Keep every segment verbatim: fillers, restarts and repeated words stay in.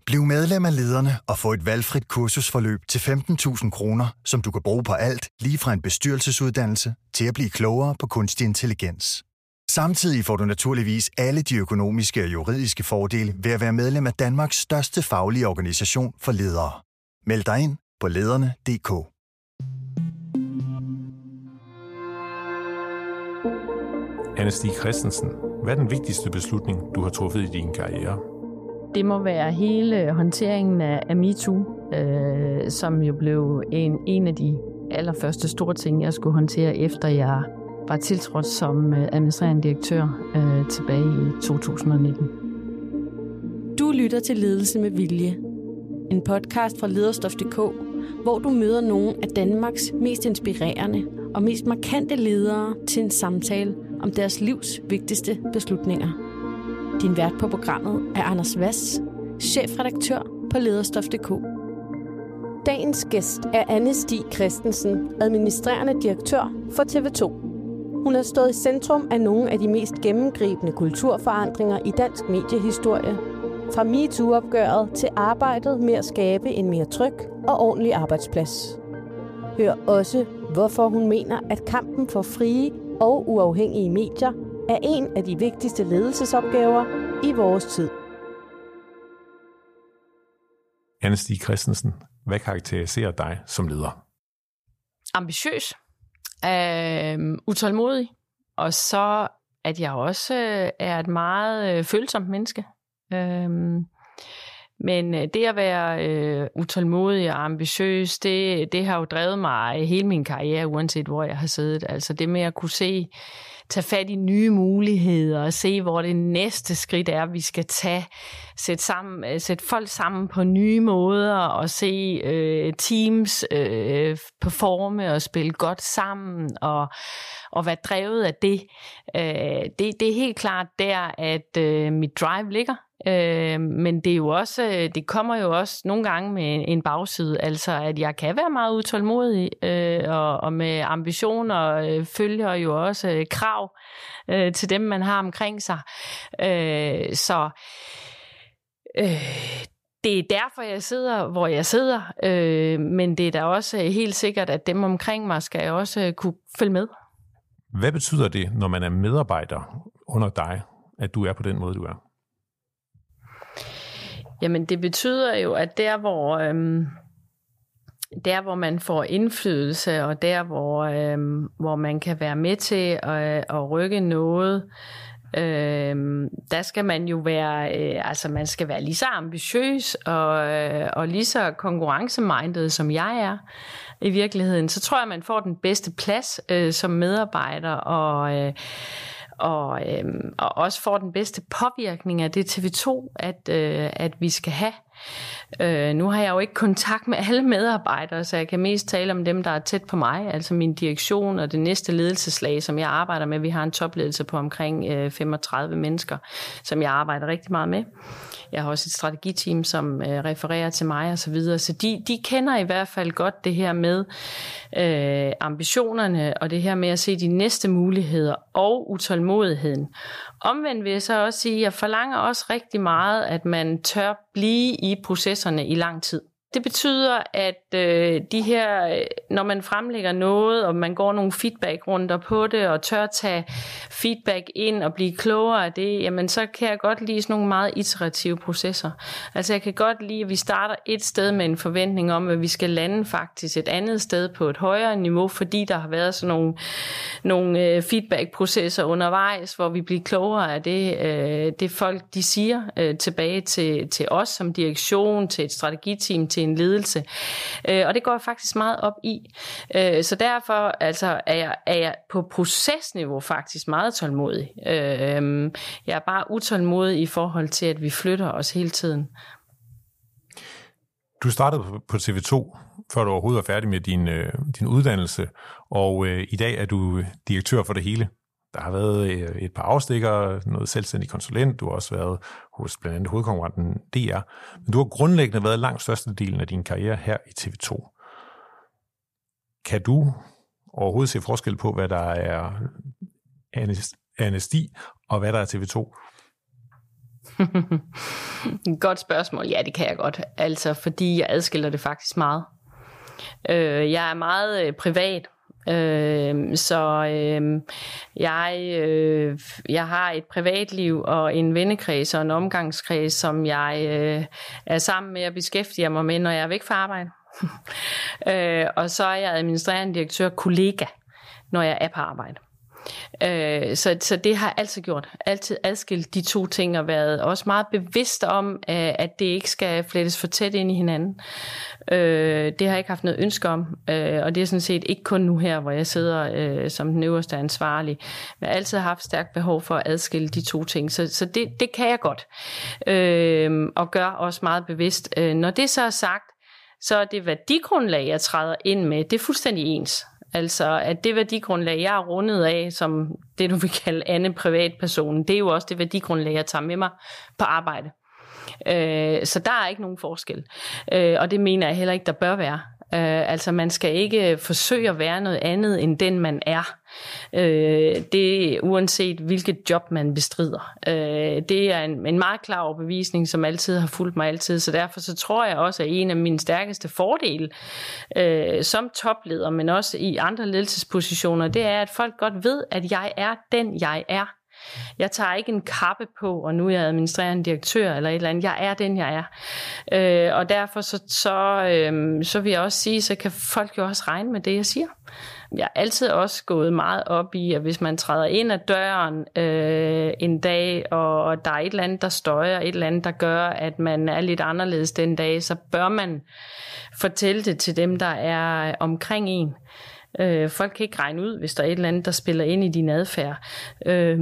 Bliv medlem af Lederne og få et valgfrit kursusforløb til femten tusind kroner, som du kan bruge på alt, lige fra en bestyrelsesuddannelse til at blive klogere på kunstig intelligens. Samtidig får du naturligvis alle de økonomiske og juridiske fordele ved at være medlem af Danmarks største faglige organisation for ledere. Meld dig ind på lederne punktum d k. Anne Stig Christensen, hvad er den vigtigste beslutning, du har truffet i din karriere? Det må være hele håndteringen af MeToo, øh, som jo blev en, en af de allerførste store ting, jeg skulle håndtere, efter jeg var tiltrådt som administrerende direktør øh, tilbage i to tusind og nitten. Du lytter til Ledelse med Vilje, en podcast fra lederstof punktum d k, hvor du møder nogle af Danmarks mest inspirerende og mest markante ledere til en samtale om deres livs vigtigste beslutninger. Din vært på programmet er Anders Hvass, chefredaktør på lederstof punktum d k. Dagens gæst er Anne Stig Christensen, administrerende direktør for T V to. Hun har stået i centrum af nogle af de mest gennemgribende kulturforandringer i dansk mediehistorie, fra MeToo-opgøret til arbejdet med at skabe en mere tryg og ordentlig arbejdsplads. Hør også, hvorfor hun mener, at kampen for frie og uafhængige medier er en af de vigtigste ledelsesopgaver i vores tid. Anne Stig Christensen, hvad karakteriserer dig som leder? Ambitiøs, øh, utålmodig, og så at jeg også er et meget øh, følsomt menneske. Øh, men det at være øh, utålmodig og ambitiøs, det, det har jo drevet mig hele min karriere, uanset hvor jeg har siddet. Altså det med at kunne se, tage fat i nye muligheder og se, hvor det næste skridt er, vi skal tage. Sætte, sammen, sætte folk sammen på nye måder og se øh, teams øh, performe og spille godt sammen og, og være drevet af det. Øh, det. Det er helt klart der, at øh, mit drive ligger. Øh, men det er jo også, det kommer jo også nogle gange med en bagside, altså at jeg kan være meget utålmodig, øh, og, og med ambitioner øh, følger jo også øh, krav øh, til dem, man har omkring sig. Øh, så øh, det er derfor, jeg sidder, hvor jeg sidder, øh, men det er da også helt sikkert, at dem omkring mig skal også kunne følge med. Hvad betyder det, når man er medarbejder under dig, at du er på den måde, du er? Jamen det betyder jo, at der hvor, øhm, der hvor man får indflydelse, og der hvor, øhm, hvor man kan være med til at, at rykke noget, øhm, der skal man jo være, øh, altså man skal være lige så ambitiøs og, øh, og lige så konkurrencemindet, som jeg er i virkeligheden. Så tror jeg, man får den bedste plads øh, som medarbejder, og øh, Og, øhm, og også får den bedste påvirkning af det T V to, at, øh, at vi skal have. Øh, nu har jeg jo ikke kontakt med alle medarbejdere, så jeg kan mest tale om dem, der er tæt på mig, altså min direktion og det næste ledelseslag, som jeg arbejder med. Vi har en topledelse på omkring øh, femogtredive mennesker, som jeg arbejder rigtig meget med. Jeg har også et strategiteam, som øh, refererer til mig og så videre, så de, de kender i hvert fald godt det her med øh, ambitionerne og det her med at se de næste muligheder og utålmodigheden. Omvendt vil jeg så også sige, at jeg forlanger også rigtig meget, at man tør blive i processerne i lang tid. Det betyder, at øh, de her, når man fremlægger noget, og man går nogle feedback-runder på det, og tør tage feedback ind og blive klogere af det, jamen så kan jeg godt lide sådan nogle meget iterative processer. Altså jeg kan godt lide, at vi starter et sted med en forventning om, at vi skal lande faktisk et andet sted på et højere niveau, fordi der har været sådan nogle, nogle øh, feedback-processer undervejs, hvor vi bliver klogere af det, øh, det folk de siger øh, tilbage til, til os som direktion, til et strategiteam, til en ledelse. Øh, og det går jeg faktisk meget op i. Øh, så derfor altså, er, jeg, er jeg på procesniveau faktisk meget tålmodig. Øh, jeg er bare utålmodig i forhold til, at vi flytter os hele tiden. Du startede på T V to, før du overhovedet var færdig med din, øh, din uddannelse, og øh, i dag er du direktør for det hele. Der har været et par afstikker, noget selvstændig konsulent, du har også været hos blandt andet hovedkonkurrenten D R, men du har grundlæggende været langt størstedelen af din karriere her i T V to. Kan du overhovedet se forskel på, hvad der er Anne Stig og hvad der er T V to? Godt spørgsmål. Ja, det kan jeg godt. Altså, fordi jeg adskiller det faktisk meget. Øh, jeg er meget øh, privat. Øh, så øh, jeg, øh, jeg har et privatliv og en vennekreds og en omgangskreds, som jeg øh, er sammen med at beskæftige mig med, når jeg er væk fra arbejde. øh, og så er jeg administrerende direktør kollega, når jeg er på arbejde. Øh, så, så det har jeg altid gjort. Altid adskilt de to ting og været også meget bevidst om, at det ikke skal flettes for tæt ind i hinanden. Øh, det har jeg ikke haft noget ønske om, øh, og det er sådan set ikke kun nu her, hvor jeg sidder øh, som den øverste ansvarlige. Men jeg har altid haft stærkt behov for at adskille de to ting, så, så det, det kan jeg godt, øh, og gør også meget bevidst. Øh, når det så er sagt, så er det værdigrundlag, jeg træder ind med, det er fuldstændig ens. Altså, at det værdigrundlag, jeg er rundet af, som det, du vil kalde anden privatperson, det er jo også det værdigrundlag, jeg tager med mig på arbejde. Øh, så der er ikke nogen forskel. Øh, og det mener jeg heller ikke, der bør være. Øh, altså, man skal ikke forsøge at være noget andet, end den man er. Øh, det er uanset hvilket job man bestrider. Øh, det er en, en meget klar overbevisning, som altid har fulgt mig altid, så derfor så tror jeg også, at en af mine stærkeste fordele øh, som topleder, men også i andre ledelsespositioner, det er, at folk godt ved, at jeg er den, jeg er. Jeg tager ikke en kappe på, og nu er jeg administrerende direktør eller et eller andet. Jeg er den, jeg er. Øh, og derfor så, så, øh, så vil jeg også sige, så kan folk jo også regne med det, jeg siger. Jeg har altid også gået meget op i, at hvis man træder ind ad døren øh, en dag, og, og der er et eller andet, der støjer, et eller andet, der gør, at man er lidt anderledes den dag, så bør man fortælle det til dem, der er omkring en. Øh, folk kan ikke regne ud, hvis der er et eller andet, der spiller ind i din adfærd. Øh,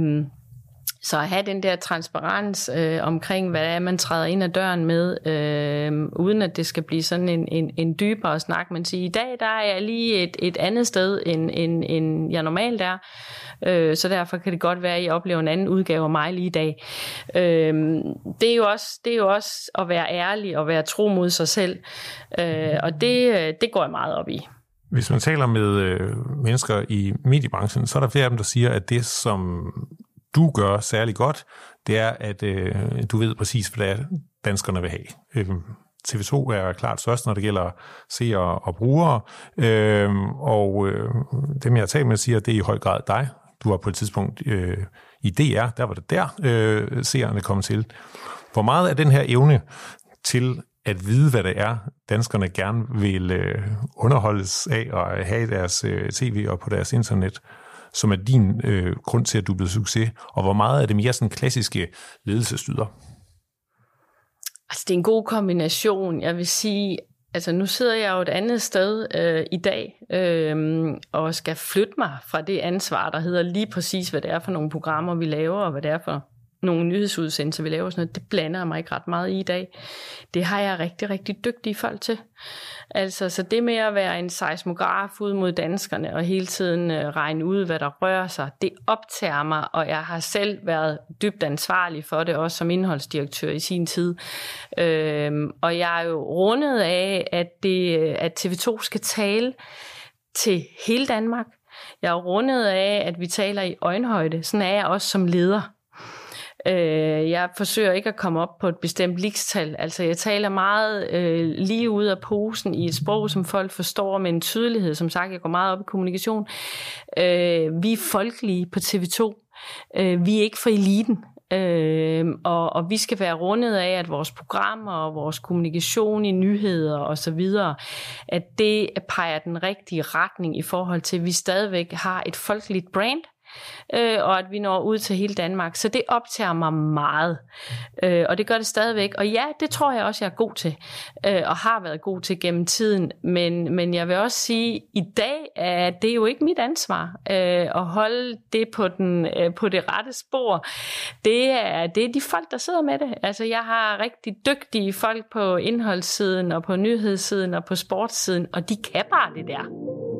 så at have den der transparens øh, omkring, hvad er, man træder ind ad døren med, øh, uden at det skal blive sådan en, en, en dybere snak. Men sige, i dag der er jeg lige et, et andet sted, end, end, end jeg normalt er. Øh, så derfor kan det godt være, at I oplever en anden udgave af mig lige i dag. Øh, det, er jo også, det er jo også at være ærlig og være tro mod sig selv. Øh, og det, det går jeg meget op i. Hvis man taler med øh, mennesker i mediebranchen, så er der flere af dem, der siger, at det, som du gør særlig godt, det er, at øh, du ved præcis, hvad det er, danskerne vil have. Øh, T V to er klart størst, når det gælder seere og brugere, øh, og øh, dem, jeg har talt med, siger, at det er i høj grad dig. Du var på et tidspunkt øh, i D R, der var det der, øh, seerne kom til. Hvor meget af den her evne til at vide, hvad det er, danskerne gerne vil øh, underholdes af og have i deres øh, tv og på deres internet, som er din øh, grund til, at du er blevet succes, og hvor meget er det mere sådan klassiske ledelsesdyder? Altså, det er en god kombination. Jeg vil sige, altså nu sidder jeg jo et andet sted øh, i dag, øh, og skal flytte mig fra det ansvar, der hedder lige præcis, hvad det er for nogle programmer, vi laver, og hvad det er for nogle nyhedsudsendelser, vi laver. Sådan noget. Det blander jeg mig ikke ret meget i i dag. Det har jeg rigtig, rigtig dygtige folk til. Altså, så det med at være en seismograf ud mod danskerne, og hele tiden øh, regne ud, hvad der rører sig, det optager mig, og jeg har selv været dybt ansvarlig for det, også som indholdsdirektør i sin tid. Øhm, og jeg er jo rundet af, at, det, at T V to skal tale til hele Danmark. Jeg er rundet af, at vi taler i øjenhøjde. Sådan er jeg også som leder. Jeg forsøger ikke at komme op på et bestemt ligestal. Altså, jeg taler meget øh, lige ud af posen i et sprog, som folk forstår med en tydelighed. Som sagt, jeg går meget op i kommunikation. Øh, vi er folkelige på T V to. Øh, vi er ikke for eliten. Øh, og, og vi skal være rundet af, at vores programmer og vores kommunikation i nyheder og så videre, at det peger den rigtige retning i forhold til, at vi stadigvæk har et folkeligt brand, øh, og at vi når ud til hele Danmark. Så det optager mig meget, øh, og det gør det stadigvæk. Og ja, det tror jeg også, jeg er god til, øh, og har været god til gennem tiden. Men, men jeg vil også sige, at i dag er det jo ikke mit ansvar øh, at holde det på, den, øh, på det rette spor. Det er, det er de folk, der sidder med det. Altså, jeg har rigtig dygtige folk på indholdssiden, og på nyhedssiden, og på sportssiden, og de kan bare det der.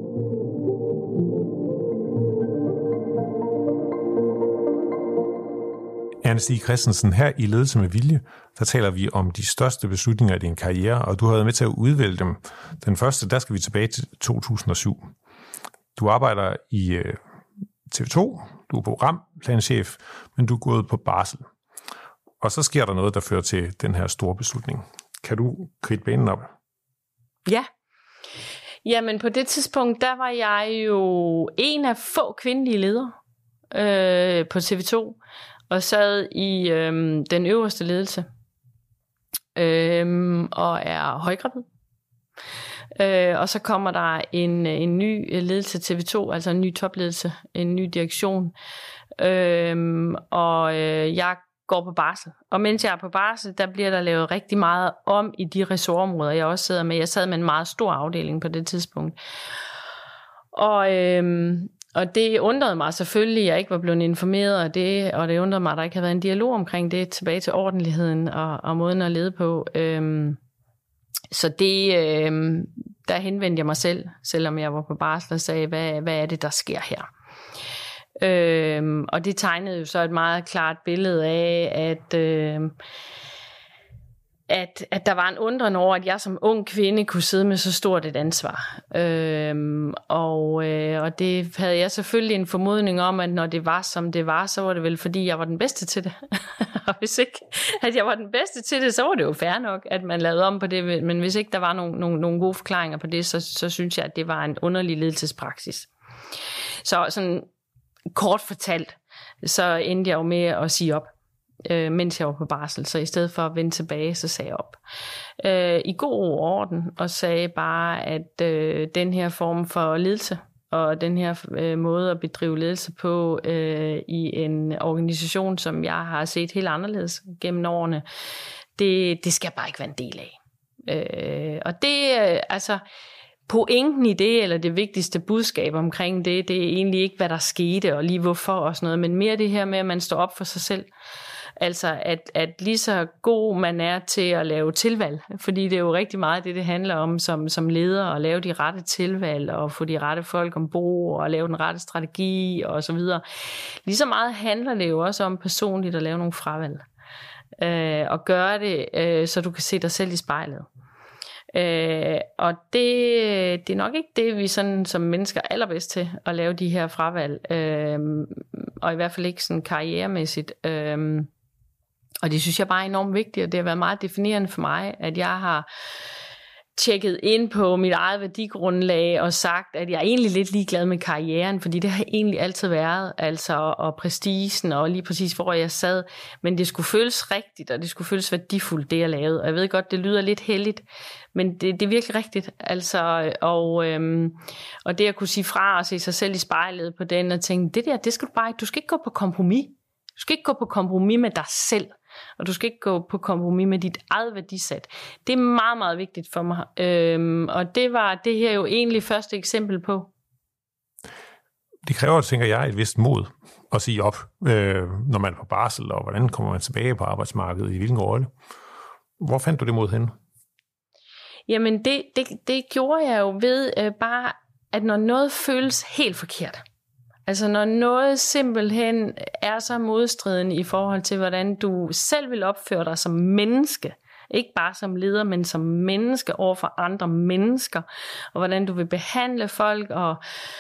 Anne Stig Christensen, her i Ledelse med Vilje, der taler vi om de største beslutninger i din karriere, og du har været med til at udvælge dem. Den første, der skal vi tilbage til to tusind og syv. Du arbejder i T V to, du er programplanchef, men du er gået på barsel. Og så sker der noget, der fører til den her store beslutning. Kan du kridte banen op? Ja. Jamen på det tidspunkt, der var jeg jo en af få kvindelige ledere øh, på T V to, og sad i øh, den øverste ledelse, øh, og er højgravid. Øh, og så kommer der en, en ny ledelse til T V to, altså en ny topledelse, en ny direktion, øh, og øh, jeg går på barsel. Og mens jeg er på barsel, der bliver der lavet rigtig meget om i de ressortområder, jeg også sidder med. Jeg sad med en meget stor afdeling på det tidspunkt. Og, øhm, og det undrede mig selvfølgelig, at jeg ikke var blevet informeret af det, og det undrede mig, at der ikke havde været en dialog omkring det, tilbage til ordentligheden og, og måden at lede på. Øhm, så det, øhm, der henvendte jeg mig selv, selvom jeg var på barsel, og sagde, hvad, hvad er det, der sker her? Øhm, og det tegnede jo så et meget klart billede af, at, øh, at, at der var en undren over, at jeg som ung kvinde kunne sidde med så stort et ansvar. Øhm, og, øh, og det havde jeg selvfølgelig en formodning om, at når det var, som det var, så var det vel, fordi jeg var den bedste til det. Og hvis ikke, at jeg var den bedste til det, så var det jo fair nok, at man lavede om på det. Men hvis ikke der var nogle, nogle, nogle gode forklaringer på det, så, så synes jeg, at det var en underlig ledelsespraksis. Så sådan kort fortalt, så endte jeg jo med at sige op, øh, mens jeg var på barsel. Så i stedet for at vende tilbage, så sagde jeg op. Øh, I god orden, og sagde bare, at øh, den her form for ledelse, og den her øh, måde at bedrive ledelse på øh, i en organisation, som jeg har set helt anderledes gennem årene, det, det skal jeg bare ikke være en del af. Øh, og det, øh, altså... Pointen i det, eller det vigtigste budskab omkring det, det er egentlig ikke, hvad der skete, og lige hvorfor og sådan noget, men mere det her med, at man står op for sig selv. Altså, at, at lige så god man er til at lave tilvalg, fordi det er jo rigtig meget det, det handler om som, som leder, at lave de rette tilvalg, og få de rette folk ombord, og lave den rette strategi, og så videre. Lige så meget handler det jo også om personligt at lave nogle fravalg, øh, og gøre det, øh, så du kan se dig selv i spejlet. Øh, og det, det er nok ikke det, vi sådan som mennesker er allerbedst til, at lave de her fravalg, øh, og i hvert fald ikke sådan karrieremæssigt. Øh, og det synes jeg bare er enormt vigtigt, og det har været meget definerende for mig, at jeg har tjekket ind på mit eget værdigrundlag og sagt, at jeg er egentlig lidt ligeglad med karrieren, fordi det har egentlig altid været, altså, og prestigen, og lige præcis hvor jeg sad, men det skulle føles rigtigt, og det skulle føles værdifuldt, det jeg lavede. Og jeg ved godt, det lyder lidt heldigt, men det, det er virkelig rigtigt, altså, og, øhm, og det at kunne sige fra og se sig selv i spejlet på den, og tænke, det der, det skal du bare ikke, du skal ikke gå på kompromis, du skal ikke gå på kompromis med dig selv, og du skal ikke gå på kompromis med dit eget værdisæt. Det er meget, meget vigtigt for mig. Øhm, og det var det her jo egentlig første eksempel på. Det kræver, tænker jeg, et vist mod at sige op, øh, når man er på barsel, og hvordan kommer man tilbage på arbejdsmarkedet, i hvilken rolle. Hvor fandt du det mod henne? Jamen, det, det, det gjorde jeg jo ved øh, bare, at når noget føles helt forkert, altså når noget simpelthen er så modstridende i forhold til, hvordan du selv vil opføre dig som menneske, ikke bare som leder, men som menneske over for andre mennesker, og hvordan du vil behandle folk, og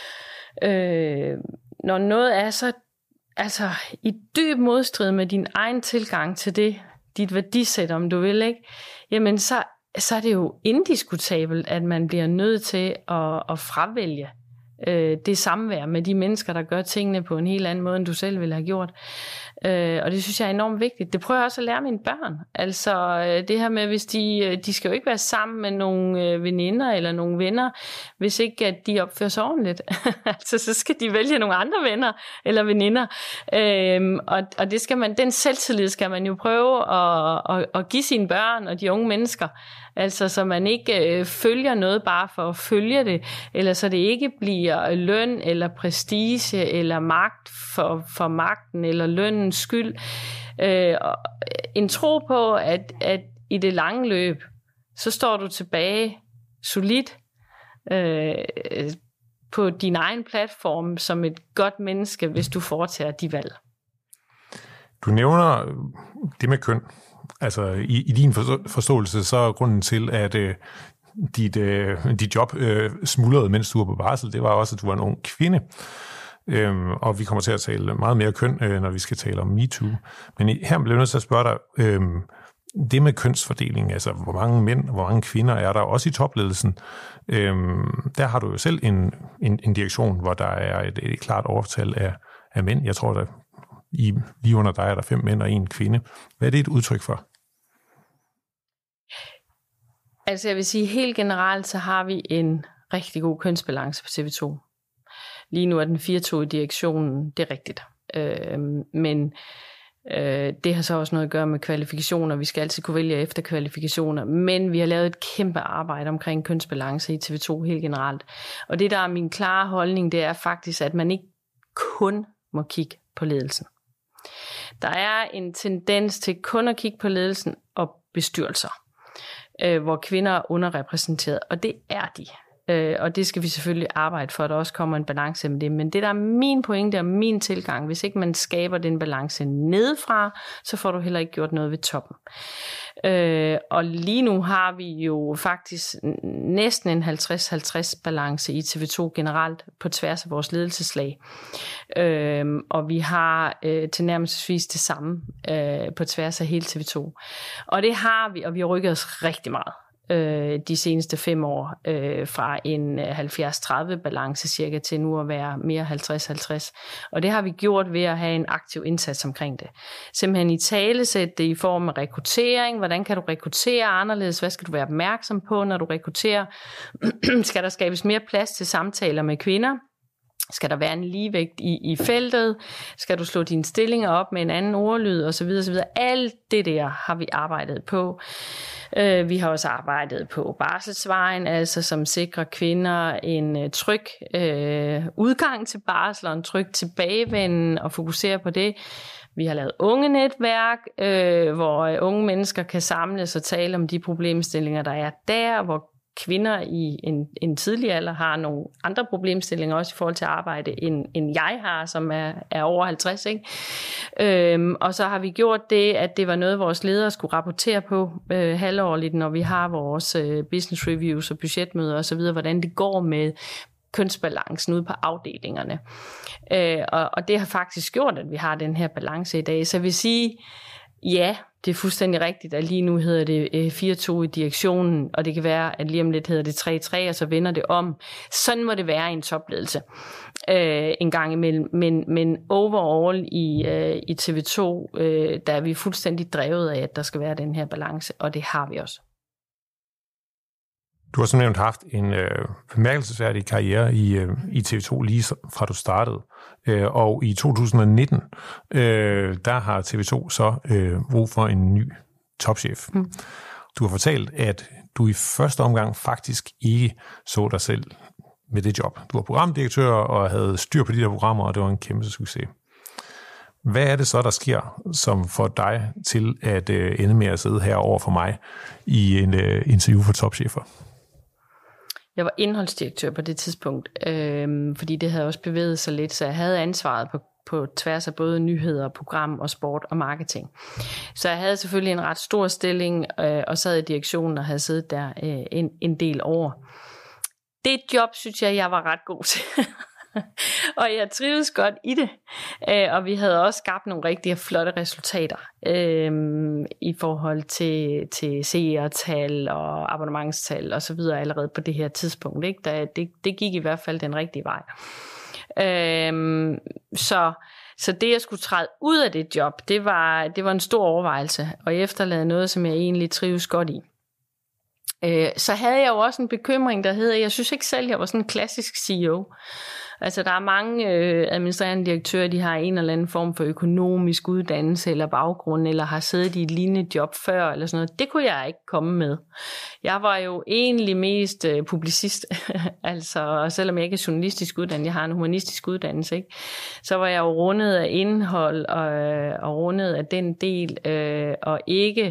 øh, når noget er så altså, i dyb modstrid med din egen tilgang til det, dit værdisæt, om du vil, ikke? Jamen så, så er det jo indiskutabelt, at man bliver nødt til at, at fravælge øh, det samvær med de mennesker, der gør tingene på en helt anden måde, end du selv ville have gjort. Øh, og det synes jeg er enormt vigtigt. Det prøver jeg også at lære mine børn. Altså øh, det her med, hvis de, de skal jo ikke være sammen med nogle øh, veninder eller nogle venner, hvis ikke at de opfører sig ordentligt. Altså så skal de vælge nogle andre venner eller veninder. Øh, og, og det skal man, den selvtillid skal man jo prøve at, at, at give sine børn og de unge mennesker. Altså så man ikke øh, følger noget bare for at følge det, eller så det ikke bliver løn eller prestige eller magt for, for magten eller lønnens skyld. Øh, en tro på, at, at i det lange løb, så står du tilbage solidt øh, på din egen platform som et godt menneske, hvis du foretager de valg. Du nævner det med køn. Altså i, i din forståelse, så er grunden til, at øh, dit, øh, dit job øh, smuldrede, mens du var på barsel, det var også, at du var en ung kvinde. øhm, og vi kommer til at tale meget mere køn, øh, når vi skal tale om MeToo. Men her bliver jeg nødt til at spørge dig, øh, det med kønsfordeling, altså hvor mange mænd og hvor mange kvinder er der også i topledelsen, øhm, der har du jo selv en, en, en direktion, hvor der er et, et klart overtal af, af mænd. Jeg tror, der i, lige under dig er der fem mænd og en kvinde. Hvad er det et udtryk for? Altså jeg vil sige, helt generelt, så har vi en rigtig god kønsbalance på T V to. Lige nu er den fire to i direktionen, det er rigtigt. Øh, men øh, det har så også noget at gøre med kvalifikationer. Vi skal altid kunne vælge efter kvalifikationer. Men vi har lavet et kæmpe arbejde omkring kønsbalance i T V to helt generelt. Og det, der er min klare holdning, det er faktisk, at man ikke kun må kigge på ledelsen. Der er en tendens til kun at kigge på ledelsen og bestyrelser, øh, hvor kvinder er underrepræsenteret, og det er de. Øh, og det skal vi selvfølgelig arbejde for, at der også kommer en balance med det. Men det, der er min pointe og min tilgang, hvis ikke man skaber den balance nedefra, så får du heller ikke gjort noget ved toppen. Øh, og lige nu har vi jo faktisk næsten en halvtreds halvtreds balance i T V to generelt på tværs af vores ledelseslag. Øh, og vi har øh, tilnærmelsesvis det samme øh, på tværs af hele T V to. Og det har vi, og vi har rykket os rigtig meget de seneste fem år, øh, fra en halvfjerds tredive balance cirka til nu at være mere halvtreds halvtreds. Og det har vi gjort ved at have en aktiv indsats omkring det. Simpelthen i talesæt det i form af rekruttering. Hvordan kan du rekruttere anderledes? Hvad skal du være opmærksom på, når du rekrutterer? Skal der skabes mere plads til samtaler med kvinder? Skal der være en ligevægt i, i feltet? Skal du slå dine stillinger op med en anden ordlyd? Og så videre, så videre. Alt det der har vi arbejdet på. Uh, vi har også arbejdet på barselsvejen, altså som sikrer kvinder en uh, tryg uh, udgang til barsel og en tryg tilbagevenden og fokusere på det. Vi har lavet unge netværk, uh, hvor uh, unge mennesker kan samles og tale om de problemstillinger, der er der, hvor kvinder i en, en tidlig alder har nogle andre problemstillinger, også i forhold til arbejde, end, end jeg har, som er, er over halvtreds. Ikke? Øhm, og så har vi gjort det, at det var noget, vores ledere skulle rapportere på øh, halvårligt, når vi har vores øh, business reviews og budgetmøder osv., hvordan det går med kønsbalancen ude på afdelingerne. Øh, og, og det har faktisk gjort, at vi har den her balance i dag. Så jeg vil sige, ja, det er fuldstændig rigtigt, at lige nu hedder det fire to i direktionen, og det kan være, at lige om lidt hedder det tre tre, og så vender det om. Sådan må det være i en topledelse øh, en gang imellem. Men, men overall i, øh, i T V to, øh, der er vi fuldstændig drevet af, at der skal være den her balance, og det har vi også. Du har som nævnt haft en øh, bemærkelsesværdig karriere i, øh, i T V to lige fra du startede. Øh, og i to tusind nitten, øh, der har T V to så øh, brug for en ny topchef. Mm. Du har fortalt, at du i første omgang faktisk ikke så dig selv med det job. Du var programdirektør og havde styr på de der programmer, og det var en kæmpe succes. Hvad er det så, der sker, som får dig til at øh, ende med at sidde her over for mig i en øh, interview for topchefer? Jeg var indholdsdirektør på det tidspunkt, øh, fordi det havde også bevæget sig lidt, så jeg havde ansvaret på, på tværs af både nyheder, program og sport og marketing. Så jeg havde selvfølgelig en ret stor stilling, øh, og sad i direktionen og havde siddet der øh, en, en del år. Det job, synes jeg, jeg var ret god til. Og jeg trives godt i det, øh, og vi havde også skabt nogle rigtig flotte resultater øh, i forhold til, til seertal og abonnementstal og så videre allerede på det her tidspunkt. Ikke? Der, det, det gik i hvert fald den rigtige vej. Øh, så, så det at skulle træde ud af det job, det var, det var en stor overvejelse, og efterlade noget, som jeg egentlig trives godt i. Så havde jeg jo også en bekymring, der hedder, jeg synes ikke selv, jeg var sådan en klassisk C E O. Altså der er mange øh, administrerende direktører, de har en eller anden form for økonomisk uddannelse eller baggrund, eller har siddet i et lignende job før, eller sådan noget. Det kunne jeg ikke komme med. Jeg var jo egentlig mest øh, publicist, altså selvom jeg ikke er journalistisk uddannet, jeg har en humanistisk uddannelse, ikke? Så var jeg jo rundet af indhold og, og rundet af den del, øh, og ikke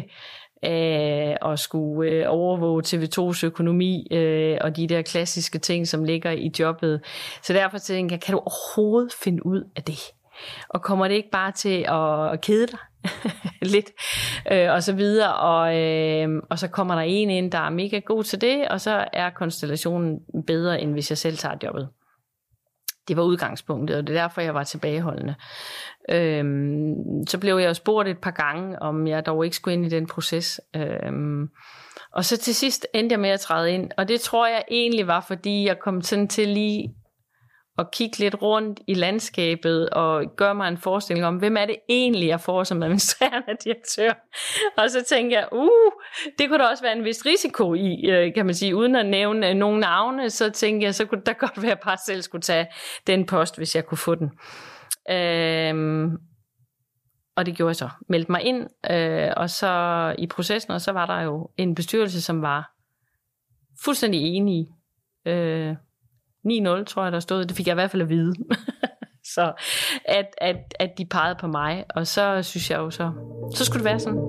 og skulle øh, overvåge T V tos økonomi øh, og de der klassiske ting, som ligger i jobbet. Så derfor tænker jeg, kan du overhovedet finde ud af det? Og kommer det ikke bare til at, at kede dig lidt? Øh, og så videre. Og, øh, og så kommer der en ind, der er mega god til det, og så er konstellationen bedre, end hvis jeg selv tager jobbet. Det var udgangspunktet, og det er derfor, jeg var tilbageholdende. Øhm, så blev jeg jo spurgt et par gange, om jeg dog ikke skulle ind i den proces. Øhm, og så til sidst endte jeg med at træde ind, og det tror jeg egentlig var, fordi jeg kom sådan til lige at kigge lidt rundt i landskabet og gøre mig en forestilling om, hvem er det egentlig, jeg får som administrerende direktør. Og så tænkte jeg, uh, det kunne da også være en vis risiko i, kan man sige, uden at nævne nogle navne, så tænkte jeg, så kunne der godt være, at jeg bare selv skulle tage den post, hvis jeg kunne få den. Øhm, og det gjorde jeg så. Meldte mig ind, øh, og så i processen, og så var der jo en bestyrelse, som var fuldstændig enige. Øh, ni nul, tror jeg, der stod. Det fik jeg i hvert fald at vide. så at, at, at de pegede på mig, og så synes jeg jo så, så skulle det være sådan.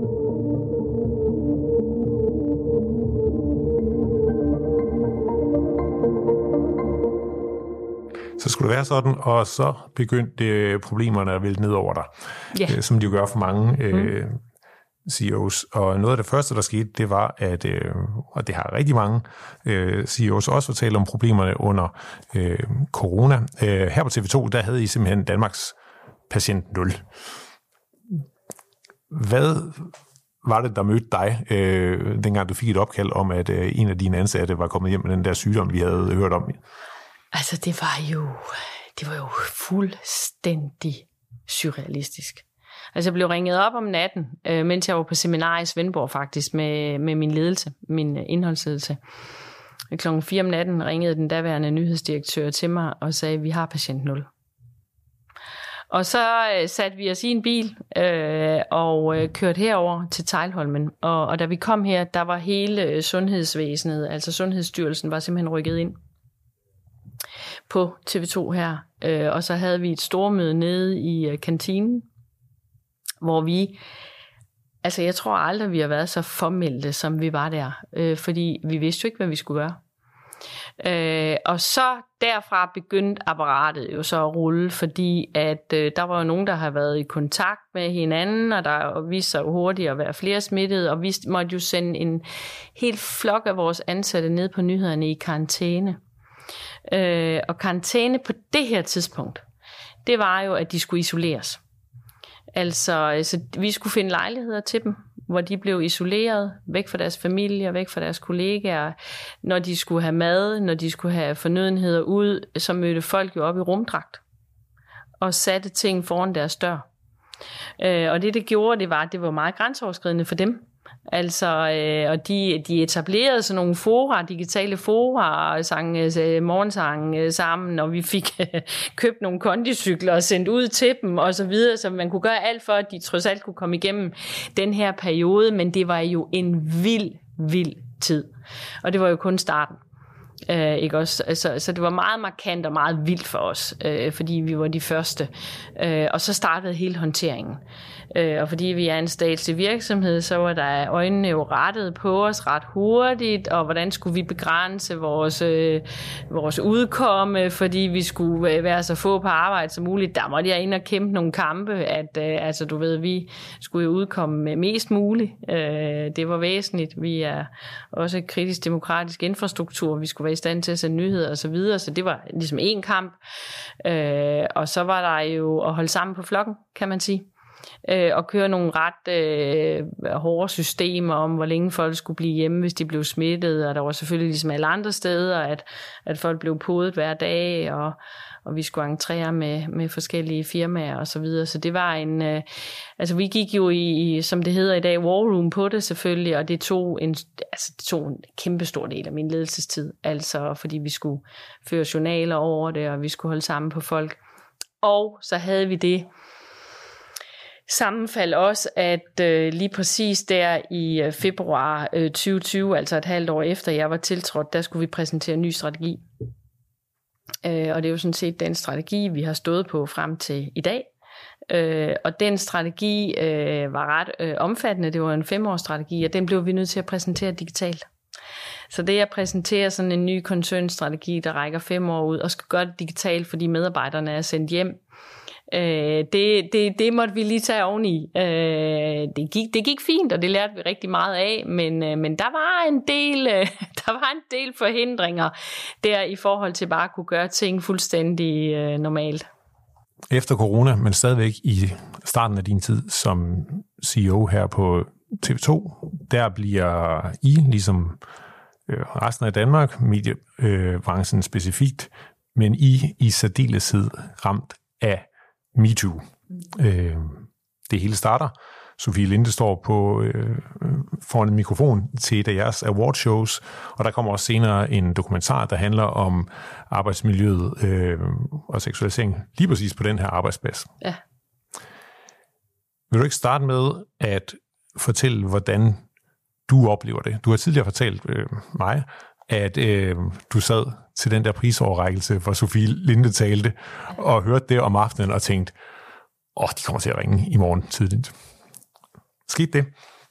Så skulle det være sådan, og så begyndte problemerne at vælte ned over dig, yeah. som de jo gør for mange mm. øh, C E Os. Og noget af det første, der skete, det var, at, øh, og det har rigtig mange øh, C E Os også fortalt om problemerne under øh, corona. Øh, her på T V to, der havde I simpelthen Danmarks patient nul. Hvad var det, der mødte dig, øh, dengang du fik et opkald om, at øh, en af dine ansatte var kommet hjem med den der sygdom, vi havde hørt om? Altså, det var jo, det var jo fuldstændig surrealistisk. Altså, jeg blev ringet op om natten, øh, mens jeg var på seminar i Svendborg faktisk, med, med min ledelse, min indholdsledelse. Klokken fire om natten ringede den daværende nyhedsdirektør til mig og sagde, vi har patient nul. Og så øh, satte vi os i en bil øh, og øh, kørte herover til Teglholmen. Og, og da vi kom her, der var hele sundhedsvæsenet, altså Sundhedsstyrelsen, var simpelthen rykket ind på T V to her. Øh, og så havde vi et stormøde nede i øh, kantinen, hvor vi, altså jeg tror aldrig, vi har været så formelde, som vi var der. Øh, fordi vi vidste jo ikke, hvad vi skulle gøre. Øh, og så derfra begyndte apparatet jo så at rulle, fordi at øh, der var jo nogen, der har været i kontakt med hinanden, og der viste sig hurtigt at være flere smittede, og vi måtte jo sende en helt flok af vores ansatte ned på nyhederne i karantæne. Øh, og karantæne på det her tidspunkt, det var jo, at de skulle isoleres. Altså, altså, vi skulle finde lejligheder til dem, hvor de blev isoleret, væk fra deres familie, væk fra deres kollegaer. Når de skulle have mad, når de skulle have fornødenheder ud, så mødte folk jo op i rumdragt og satte ting foran deres dør. Øh, og det, det gjorde, det var, at det var meget grænseoverskridende for dem. Altså, øh, og de, de etablerede sådan nogle fora, digitale fora, og sang øh, morgensang øh, sammen, og vi fik øh, købt nogle kondicykler og sendt ud til dem, og så videre, så man kunne gøre alt for, at de trods alt kunne komme igennem den her periode, men det var jo en vild, vild tid. Og det var jo kun starten. Øh, ikke også? Altså, så det var meget markant og meget vildt for os, øh, fordi vi var de første. Øh, og så startede hele håndteringen. Øh, og fordi vi er en statslig virksomhed, så var der øjnene jo rettet på os ret hurtigt, og hvordan skulle vi begrænse vores, øh, vores udkomme, fordi vi skulle være så få på arbejde som muligt. Der måtte jeg ind og kæmpe nogle kampe, at øh, altså, du ved, vi skulle jo udkomme med mest muligt. Øh, det var væsentligt. Vi er også kritisk demokratisk infrastruktur. Vi skulle være i stand til at sende nyheder og så videre, så det var ligesom en kamp. Øh, og så var der jo at holde sammen på flokken, kan man sige. Øh, og køre nogle ret øh, hårde systemer om, hvor længe folk skulle blive hjemme, hvis de blev smittet, og der var selvfølgelig ligesom alle andre steder, at, at folk blev podet hver dag, og, og vi skulle entrere med, med forskellige firmaer og så videre, så det var en, øh, altså vi gik jo i, som det hedder i dag, war room på det selvfølgelig, og det tog en, altså det tog en kæmpe stor del af min ledelsestid, altså fordi vi skulle føre journaler over det, og vi skulle holde sammen på folk, og så havde vi det sammenfald også, at øh, lige præcis der i øh, februar øh, tyve tyve, altså et halvt år efter jeg var tiltrådt, der skulle vi præsentere en ny strategi. Øh, og det er jo sådan set den strategi, vi har stået på frem til i dag. Øh, og den strategi øh, var ret øh, omfattende, det var en femårsstrategi, og den blev vi nødt til at præsentere digitalt. Så det at præsentere sådan en ny koncernstrategi, der rækker fem år ud, og skal gøre det digitalt, fordi medarbejderne er sendt hjem, Øh, det, det, det måtte vi lige tage oveni. Øh, det, gik, det gik fint, og det lærte vi rigtig meget af, men, øh, men der var en del, øh, der var en del forhindringer der i forhold til bare at kunne gøre ting fuldstændig øh, normalt. Efter corona, men stadigvæk i starten af din tid som C E O her på T V to, der bliver I, ligesom øh, resten af Danmark, mediebranchen øh, specifikt, men I i særdeleshed ramt af MeToo. Mm. Øh, det hele starter. Sofie Linde står på øh, foran en mikrofon til et af jeres awardshows, og der kommer også senere en dokumentar, der handler om arbejdsmiljøet øh, og seksualisering lige præcis på den her arbejdsplads. Ja. Vil du ikke starte med at fortælle, hvordan du oplever det? Du har tidligere fortalt øh, mig, at øh, du sad til den der prisoverrækkelse, hvor Sofie Linde talte, og hørte det om aftenen og tænkte, åh, de kommer til at ringe i morgen tidligt. Skete det?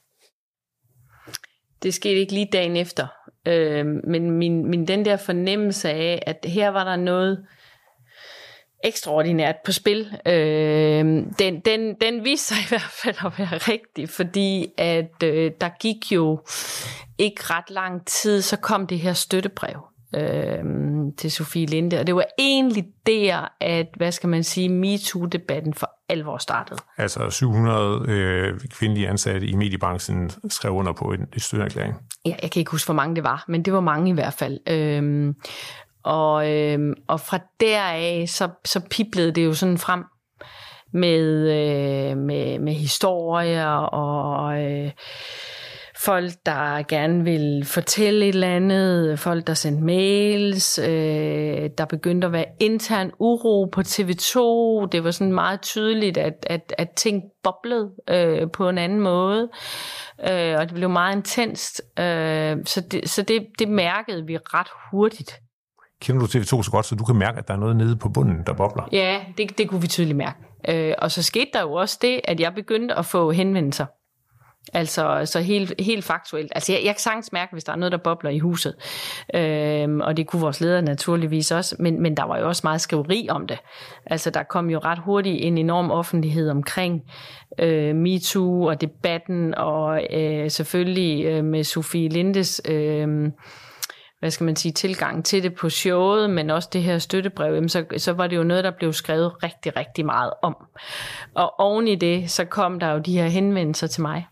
Det skete ikke lige dagen efter. Øh, men min, min, den der fornemmelse af, at her var der noget ekstraordinært på spil, øh, den, den, den viste sig i hvert fald at være rigtig, fordi at øh, der gik jo ikke ret lang tid, så kom det her støttebrev øh, til Sofie Linde, og det var egentlig der, at, hvad skal man sige, MeToo-debatten for alvor startede. Altså syv hundrede øh, kvindelige ansatte i mediebranchen skrev under på en, en støtteerklæring. Ja, jeg kan ikke huske, hvor mange det var, men det var mange i hvert fald. Øh, Og, øh, og fra deraf, så, så piblede det jo sådan frem med, øh, med, med historier og øh, folk, der gerne ville fortælle et eller andet, folk, der sendte mails, øh, der begyndte at være intern uro på T V to. Det var sådan meget tydeligt, at, at, at ting boblede øh, på en anden måde, øh, og det blev meget intenst. Øh, så det, så det, det mærkede vi ret hurtigt. Kender du T V to så godt, så du kan mærke, at der er noget nede på bunden, der bobler? Ja, det, det kunne vi tydeligt mærke. Øh, og så skete der jo også det, at jeg begyndte at få henvendelser. Altså så helt, helt faktuelt. Altså jeg, jeg kan sagtens mærke, hvis der er noget, der bobler i huset. Øh, og det kunne vores ledere naturligvis også. Men, men der var jo også meget skriveri om det. Altså der kom jo ret hurtigt en enorm offentlighed omkring øh, MeToo og debatten. Og øh, selvfølgelig øh, med Sofie Lindes Øh, hvad skal man sige, tilgang til det på showet, men også det her støttebrev, så, så var det jo noget, der blev skrevet rigtig, rigtig meget om. Og oven i det, så kom der jo de her henvendelser til mig,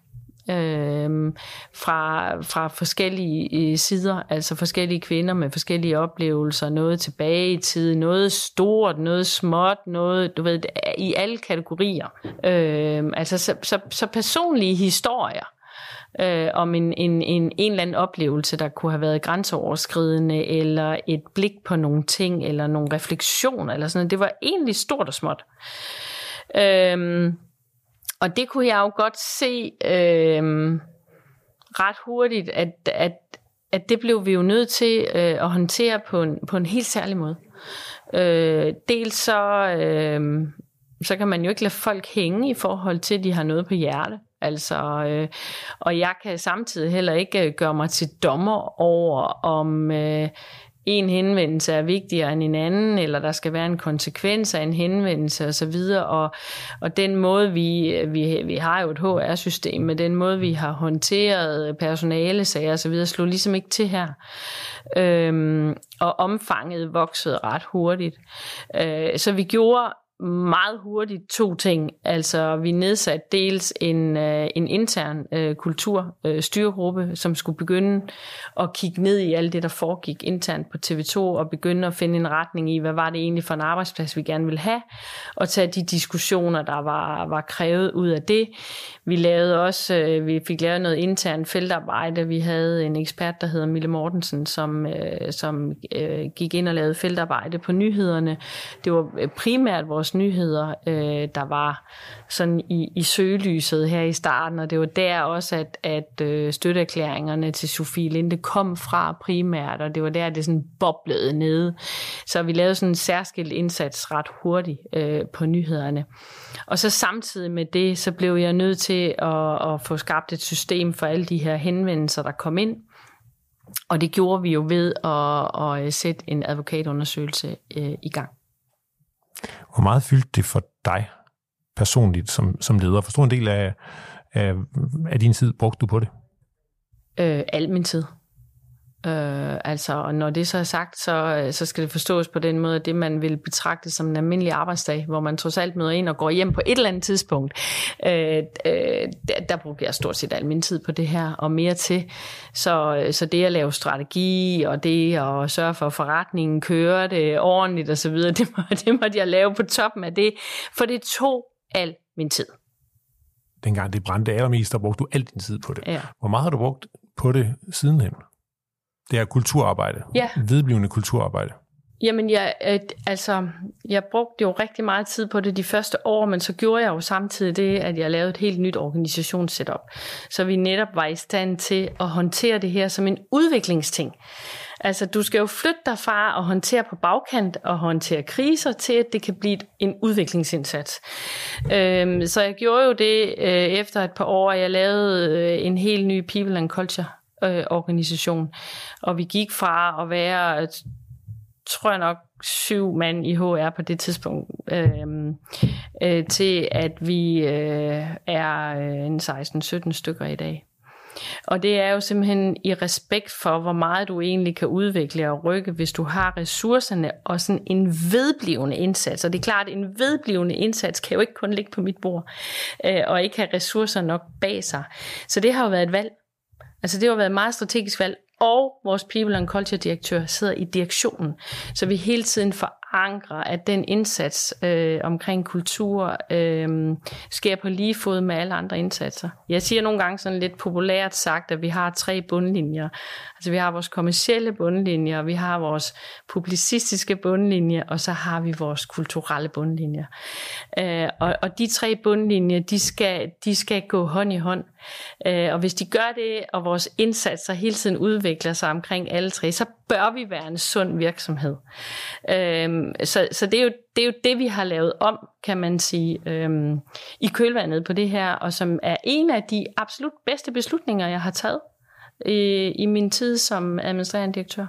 øh, fra, fra forskellige sider, altså forskellige kvinder med forskellige oplevelser, noget tilbage i tid, noget stort, noget småt, noget, du ved, i alle kategorier. Øh, altså så, så, så personlige historier, Øh, om en, en, en, en eller anden oplevelse, der kunne have været grænseoverskridende, eller et blik på nogle ting, eller nogle refleksioner, eller sådan noget. Det var egentlig stort og småt. Øhm, og det kunne jeg jo godt se øhm, ret hurtigt, at, at, at det blev vi jo nødt til øh, at håndtere på en, på en helt særlig måde. Øh, dels så, øh, så kan man jo ikke lade folk hænge i forhold til, at de har noget på hjerte. Altså, øh, og jeg kan samtidig heller ikke øh, gøre mig til dommer over, om øh, en henvendelse er vigtigere end en anden, eller der skal være en konsekvens af en henvendelse osv. Og, og den måde, vi, vi, vi har jo et H R-system, men den måde, vi har håndteret personalesager osv., slog ligesom ikke til her. Øhm, og omfanget voksede ret hurtigt. Øh, så vi gjorde meget hurtigt to ting. Altså vi nedsatte dels en, øh, en intern øh, kulturstyregruppe, øh, som skulle begynde at kigge ned i alt det, der foregik internt på T V to, og begynde at finde en retning i, hvad var det egentlig for en arbejdsplads, vi gerne ville have, og tage de diskussioner, der var, var krævet ud af det. Vi lavede også, øh, vi fik lavet noget internt feltarbejde. Vi havde en ekspert, der hedder Mille Mortensen, som, øh, som øh, gik ind og lavede feltarbejde på nyhederne. Det var primært vores nyheder, øh, der var sådan i, i søgelyset her i starten, og det var der også, at, at øh, støtteerklæringerne til Sofie Linde kom fra primært, og det var der, det sådan boblede nede. Så vi lavede sådan en særskilt indsats ret hurtigt øh, på nyhederne. Og så samtidig med det, så blev jeg nødt til at, at få skabt et system for alle de her henvendelser, der kom ind. Og det gjorde vi jo ved at, at sætte en advokatundersøgelse øh, i gang. Hvor meget fyldte det for dig personligt som, som leder? Hvor stor en del af, af, af din tid brugte du på det? Øh, al min tid. Øh, altså, og når det så er sagt, så, så skal det forstås på den måde, at det man vil betragte som en almindelig arbejdsdag, hvor man trods alt møder ind og går hjem på et eller andet tidspunkt, øh, øh, der, der bruger jeg stort set al min tid på det her, og mere til. Så, så det at lave strategi, og det at sørge for, at forretningen kører det ordentligt og så videre, det, må, det måtte jeg lave på toppen af det, for det tog al min tid. Dengang det brændte allermest, der brugte du al din tid på det. Ja. Hvor meget har du brugt på det sidenhen? Det er kulturarbejde. Ja. Vedblivende kulturarbejde. Jamen, jeg, øh, altså, jeg brugte jo rigtig meget tid på det de første år, men så gjorde jeg jo samtidig det, at jeg lavede et helt nyt organisationssetup. Så vi netop var i stand til at håndtere det her som en udviklingsting. Altså, du skal jo flytte dig fra at håndtere på bagkant og håndtere kriser til, at det kan blive en udviklingsindsats. Øhm, så jeg gjorde jo det øh, efter et par år, at jeg lavede øh, en helt ny People and Culture øh, organisation. Og vi gik fra at være, tror jeg nok, syv mand i H R på det tidspunkt, øh, øh, til at vi øh, er en seksten sytten stykker i dag. Og det er jo simpelthen i respekt for, hvor meget du egentlig kan udvikle og rykke, hvis du har ressourcerne og sådan en vedblivende indsats. Og det er klart, at en vedblivende indsats kan jo ikke kun ligge på mit bord, øh, og ikke have ressourcer nok bag sig. Så det har jo været et valg. Altså det har jo været et meget strategisk valg, og vores People and Culture direktør sidder i direktionen, så vi hele tiden forankrer, at den indsats øh, omkring kultur øh, sker på lige fod med alle andre indsatser. Jeg siger nogle gange sådan lidt populært sagt, at vi har tre bundlinjer. Altså vi har vores kommercielle bundlinjer, vi har vores publicistiske bundlinjer, og så har vi vores kulturelle bundlinjer. Øh, og, og de tre bundlinjer, de skal, de skal gå hånd i hånd. Øh, og hvis de gør det, og vores indsatser hele tiden udvikler sig omkring alle tre, så bør vi være en sund virksomhed. Øhm, så så det, er jo, det er jo det, vi har lavet om, kan man sige, øhm, i kølvandet på det her, og som er en af de absolut bedste beslutninger, jeg har taget i, i min tid som administrerende direktør.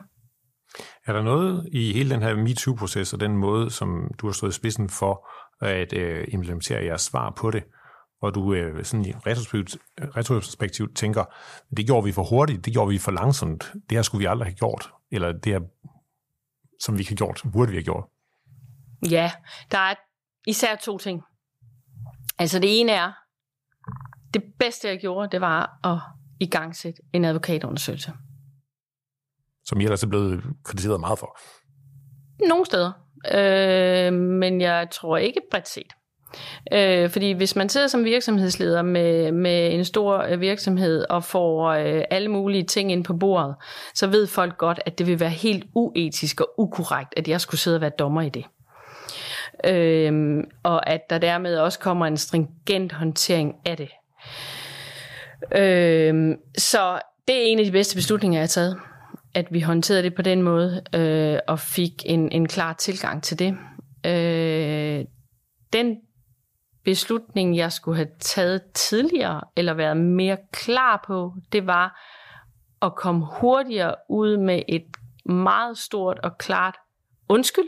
Er der noget i hele den her MeToo-proces og den måde, som du har stået i spidsen for at øh, implementere jeres svar på det, og du øh, sådan i retrospektivt, retrospektivt tænker, det gjorde vi for hurtigt, det gjorde vi for langsomt, det her skulle vi aldrig have gjort, eller det her, som vi har gjort, burde vi have gjort? Ja, der er især to ting. Altså det ene er, det bedste jeg gjorde, det var at igangsætte en advokatundersøgelse. Som I ellers er blevet kritiseret meget for. Nogle steder, øh, men jeg tror ikke bredt set. Øh, fordi hvis man sidder som virksomhedsleder med, med en stor virksomhed og får øh, alle mulige ting ind på bordet, så ved folk godt, at det vil være helt uetisk og ukorrekt, at jeg skulle sidde og være dommer i det. Øh, og at der dermed også kommer en stringent håndtering af det. Øh, så det er en af de bedste beslutninger, jeg har taget, at vi håndterede det på den måde øh, og fik en, en klar tilgang til det. Øh, den beslutning, jeg skulle have taget tidligere, eller været mere klar på, det var at komme hurtigere ud med et meget stort og klart undskyld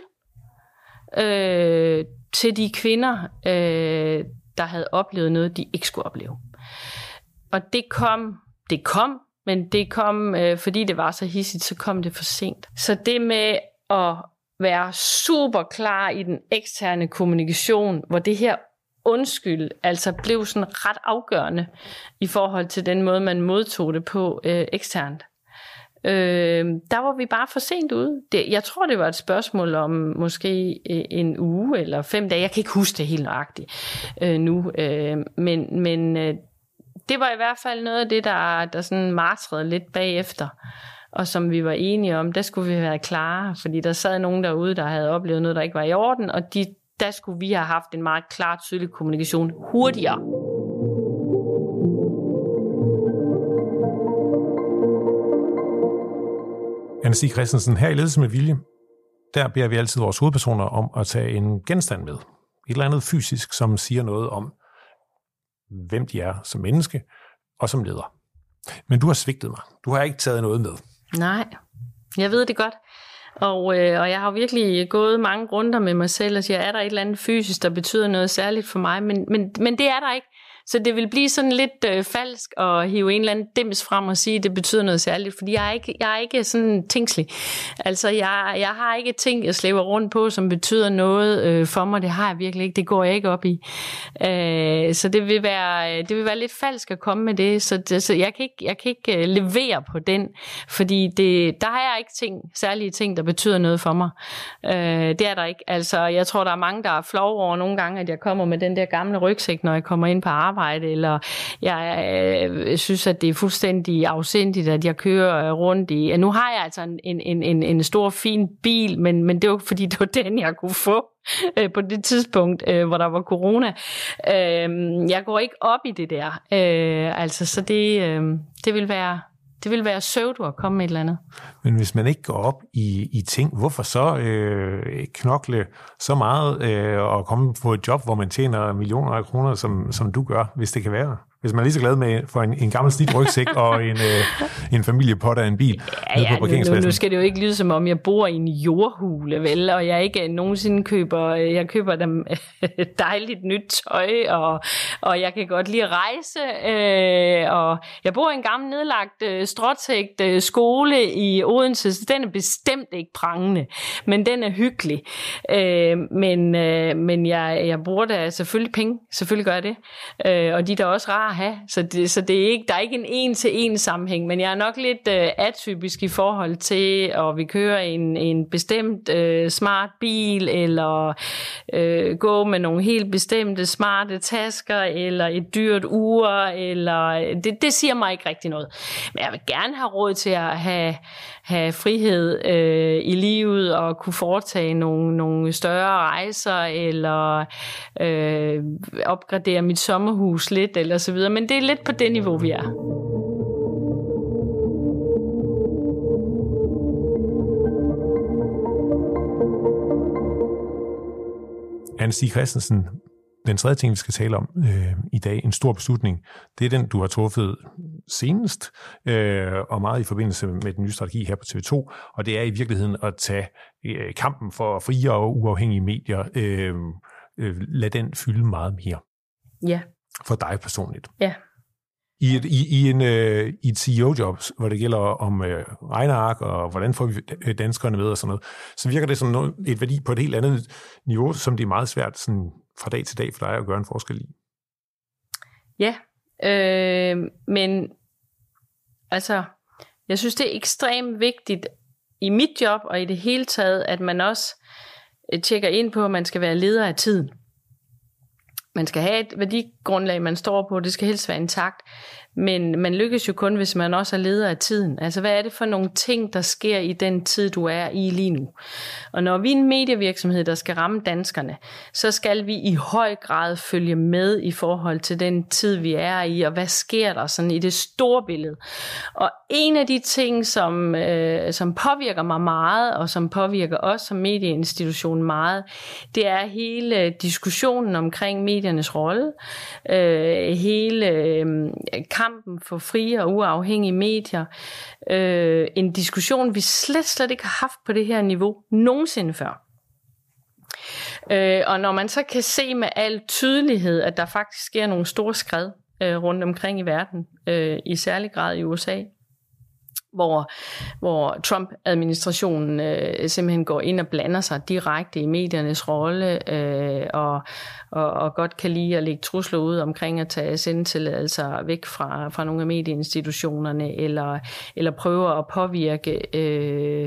øh, til de kvinder, øh, der havde oplevet noget, de ikke skulle opleve. Og det kom, det kom, men det kom, øh, fordi det var så hissigt, så kom det for sent. Så det med at være super klar i den eksterne kommunikation, hvor det her undskyld altså blev sådan ret afgørende i forhold til den måde, man modtog det på øh, eksternt. Øh, der var vi bare for sent ude. Det, jeg tror, det var et spørgsmål om måske en uge eller fem dage. Jeg kan ikke huske det helt nøjagtigt øh, nu. Øh, men men øh, det var i hvert fald noget af det, der, der sådan martrede lidt bagefter. Og som vi var enige om, der skulle vi være klare. Fordi der sad nogen derude, der havde oplevet noget, der ikke var i orden. Og de der skulle vi have haft en meget klar, tydelig kommunikation hurtigere. Anne Stig Christensen, her i Ledelse med Vilje, der beder vi altid vores hovedpersoner om at tage en genstand med. Et eller andet fysisk, som siger noget om, hvem de er som menneske og som leder. Men du har svigtet mig. Du har ikke taget noget med. Nej, jeg ved det godt. Og, øh, og jeg har virkelig gået mange runder med mig selv og siger, er der et eller andet fysisk, der betyder noget særligt for mig? Men, men, men det er der ikke, så det vil blive sådan lidt øh, falsk at hive en eller anden dims frem og sige, at det betyder noget særligt, fordi jeg er ikke, jeg er ikke sådan tingslig. Altså, jeg, jeg har ikke ting, jeg slæber rundt på, som betyder noget øh, for mig. Det har jeg virkelig ikke. Det går jeg ikke op i. Øh, så det vil, være, det vil være lidt falsk at komme med det, så, det, så jeg kan ikke, jeg kan ikke uh, levere på den, fordi det, der har jeg ikke ting, særlige ting, der betyder noget for mig. Øh, det er der ikke. Altså, jeg tror, der er mange, der er flove over nogle gange, at jeg kommer med den der gamle rygsæk, når jeg kommer ind på arbejde, eller jeg øh, synes, at det er fuldstændig afsindigt, at jeg kører rundt i... Ja, nu har jeg altså en, en, en, en stor, fin bil, men, men det var fordi, det var den, jeg kunne få øh, på det tidspunkt, øh, hvor der var corona. Øh, jeg går ikke op i det der. Øh, altså, så det, øh, det vil være... Det vil være pseudo at komme med et eller andet. Men hvis man ikke går op i, i ting, hvorfor så øh, knokle så meget øh, og komme på et job, hvor man tjener millioner af kroner, som, som du gør, hvis det kan være? Hvis man er lige så glad med for en, en gammel slidt rygsæk og en, øh, en familiepot af en bil ja, ja, på nu, nu skal det jo ikke lyde som om, jeg bor i en jordhule, vel? Og jeg ikke nogensinde køber, jeg køber dem dejligt nyt tøj, og, og jeg kan godt lide at rejse, øh, og jeg bor i en gammel nedlagt øh, stråtægt øh, skole i Odense, så den er bestemt ikke prangende, men den er hyggelig. Øh, men øh, men jeg, jeg bruger da selvfølgelig penge, selvfølgelig gør jeg det, øh, og de er da også rare. Have. Så, det, så det er ikke, der er ikke en en-til-en sammenhæng, men jeg er nok lidt øh, atypisk i forhold til, at vi kører en, en bestemt øh, smart bil, eller øh, gå med nogle helt bestemte smarte tasker, eller et dyrt ur, eller det, det siger mig ikke rigtig noget. Men jeg vil gerne have råd til at have, have frihed øh, i livet, og kunne foretage nogle, nogle større rejser, eller øh, opgradere mit sommerhus lidt, eller så videre. Men det er lidt på det niveau, vi er. Anne Stig Christensen, den tredje ting, vi skal tale om øh, i dag, en stor beslutning, det er den, du har truffet senest, øh, og meget i forbindelse med den nye strategi her på T V to, og det er i virkeligheden at tage øh, kampen for frie og uafhængige medier, øh, øh, lad den fylde meget mere. Ja. For dig personligt. Ja. I et, i, i en, øh, i et C E O-job, hvor det gælder om øh, regneark, og hvordan får vi danskerne med og sådan noget, så virker det som noget, et værdi på et helt andet niveau, som det er meget svært sådan, fra dag til dag for dig at gøre en forskel i. Ja, øh, men altså, jeg synes, det er ekstremt vigtigt i mit job, og i det hele taget, at man også tjekker ind på, at man skal være leder af tiden. Man skal have et værdigrundlag, man står på, det skal helst være intakt, men man lykkes jo kun, hvis man også er leder af tiden. Altså, hvad er det for nogle ting, der sker i den tid, du er i lige nu? Og når vi er en medievirksomhed, der skal ramme danskerne, så skal vi i høj grad følge med i forhold til den tid, vi er i, og hvad sker der sådan i det store billede. Og en af de ting, som, øh, som påvirker mig meget, og som påvirker os som medieinstitution meget, det er hele diskussionen omkring mediernes rolle, øh, hele øh, kampen for frie og uafhængige medier. Øh, en diskussion, vi slet, slet ikke har haft på det her niveau nogensinde før. Øh, og når man så kan se med al tydelighed, at der faktisk sker nogle store skred øh, rundt omkring i verden, øh, i særlig grad i U S A, hvor, hvor Trump-administrationen øh, simpelthen går ind og blander sig direkte i mediernes rolle, øh, og, og, og godt kan lide at lægge trusler ud omkring at tage sendetilladelser væk fra, fra nogle af medieinstitutionerne, eller, eller prøve at påvirke øh,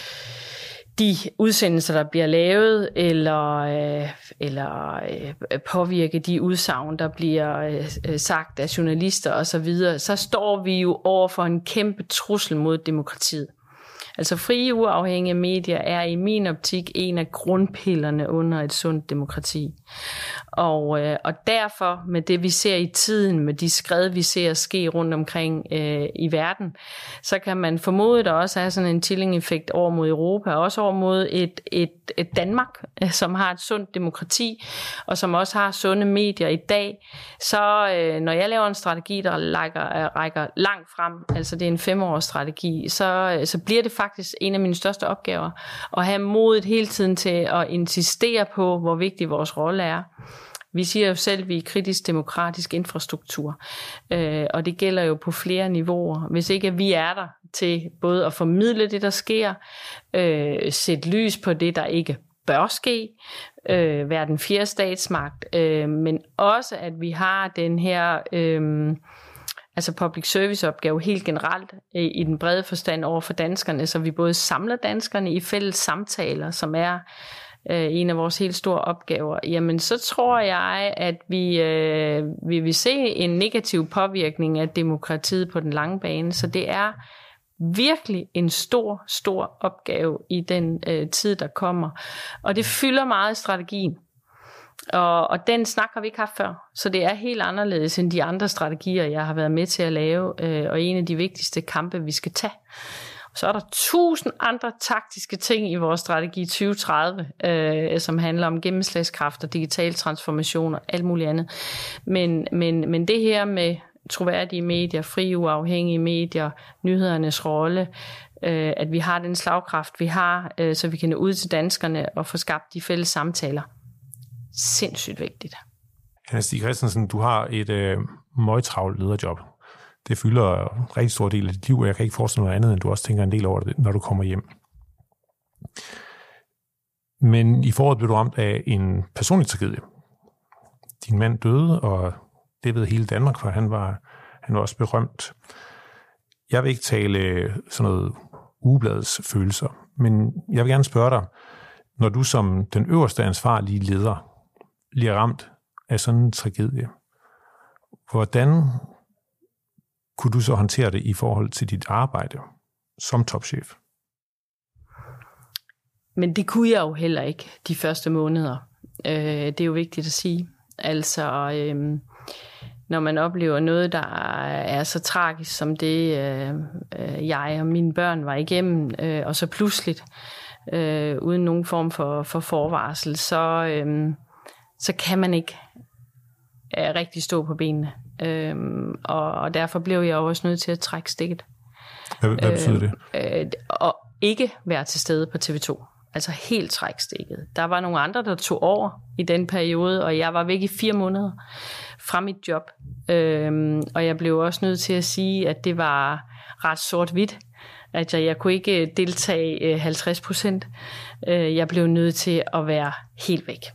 de udsendelser, der bliver lavet, eller, øh, eller øh, påvirke de udsagn, der bliver øh, sagt af journalister osv., så, så står vi jo over for en kæmpe trussel mod demokratiet. Altså frie, uafhængige medier er i min optik en af grundpillerne under et sundt demokrati. Og, øh, og derfor, med det vi ser i tiden, med de skred vi ser ske rundt omkring øh, i verden, så kan man formode, at der også er sådan en chilling-effekt over mod Europa, og også over mod et, et, et Danmark, som har et sundt demokrati, og som også har sunde medier i dag. Så øh, når jeg laver en strategi, der rækker, rækker langt frem, altså det er en femårs strategi, så, så bliver det faktisk en af mine største opgaver, at have modet hele tiden til at insistere på, hvor vigtig vores rolle er. Vi siger jo selv, at vi er kritisk demokratisk infrastruktur, øh, og det gælder jo på flere niveauer. Hvis ikke vi er der til både at formidle det, der sker, øh, sætte lys på det, der ikke bør ske, øh, være den fjerde statsmagt, øh, men også at vi har den her øh, altså public service opgave helt generelt øh, i den brede forstand over for danskerne, så vi både samler danskerne i fælles samtaler, som er øh, en af vores helt store opgaver, jamen så tror jeg, at vi, øh, vi vil se en negativ påvirkning af demokratiet på den lange bane, så det er virkelig en stor, stor opgave i den øh, tid, der kommer. Og det fylder meget i strategien. Og, og den snak har vi ikke haft før. Så det er helt anderledes end de andre strategier, jeg har været med til at lave, øh, og en af de vigtigste kampe, vi skal tage. Så er der tusind andre taktiske ting i vores strategi tyve tredive, øh, som handler om gennemslagskraft og digital transformation og alt muligt andet. Men, men, men det her med troværdige medier, frie uafhængige medier, nyhedernes rolle, øh, at vi har den slagkraft, vi har, øh, så vi kan nå ud til danskerne og få skabt de fælles samtaler. Sindssygt vigtigt. Anna Stig Christensen, du har et øh, møgtravlt lederjob. Det fylder en rigtig stor del af dit liv, og jeg kan ikke forestille mig noget andet, end du også tænker en del over det, når du kommer hjem. Men i foråret blev du ramt af en personlig tragedie. Din mand døde, og det ved hele Danmark, for han var, han var også berømt. Jeg vil ikke tale sådan noget ugebladets følelser, men jeg vil gerne spørge dig, når du som den øverste ansvarlige leder bliver ramt af sådan en tragedie, hvordan kunne du så håndtere det i forhold til dit arbejde som topchef? Men det kunne jeg jo heller ikke de første måneder. Øh, det er jo vigtigt at sige. Altså, øh, når man oplever noget, der er så tragisk som det, øh, jeg og mine børn var igennem, øh, og så pludseligt, øh, uden nogen form for, for forvarsel, så, øh, så kan man ikke øh, rigtig stå på benene. Øh, og, og derfor blev jeg også nødt til at trække stikket. Hvad, hvad betyder det? Øh, øh, og ikke være til stede på T V to. Altså helt trækstikket. Der var nogle andre, der tog over i den periode, og jeg var væk i fire måneder fra mit job. Øhm, og jeg blev også nødt til at sige, at det var ret sort-hvidt. Altså jeg kunne ikke deltage halvtreds procent. Øh, jeg blev nødt til at være helt væk.